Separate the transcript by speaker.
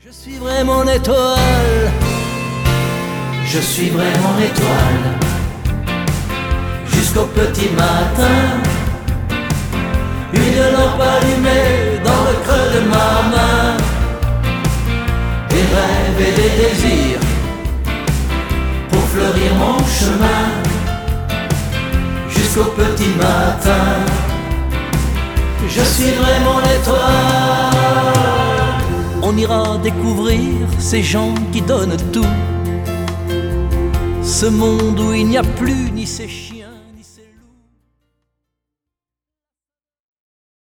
Speaker 1: Je suivrai mon étoile, je suivrai mon étoile, jusqu'au petit matin. Une lampe allumée dans le creux de ma main, des rêves et des désirs pour fleurir mon chemin. Jusqu'au petit matin, je suivrai mon étoile. On ira découvrir ces gens qui donnent tout, ce monde où il n'y a plus ni ces chiens.